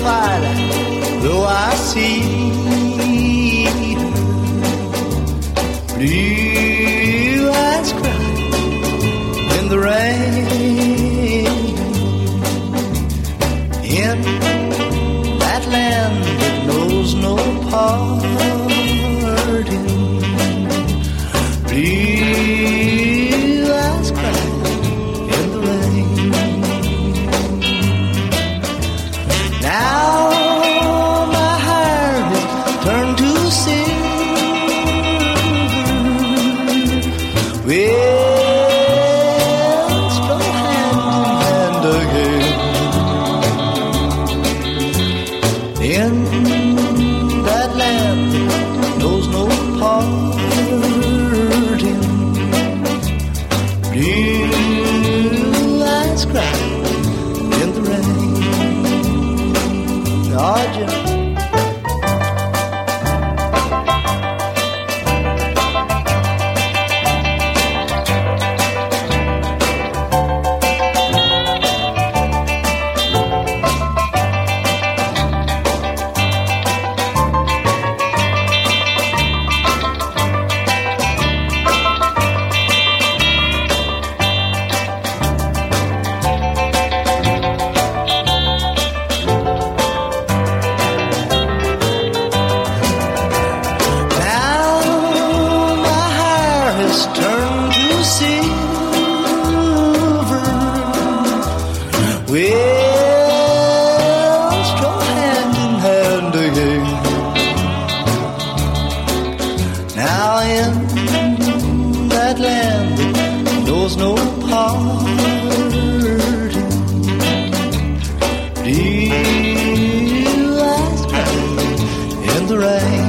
twilight, though I see her. Blue eyes cry in the rain, in that land that knows no parting. Blue eyes cry in the rain. Now my heart has turned to silver. We'll stroll hand in hand again in that land that knows no parting. Blue eyes cry in the rain. Oh, Jim. Turn to silver. We'll stroll hand in hand again. Now in that land that knows no parting. Blue eyes cry in the rain.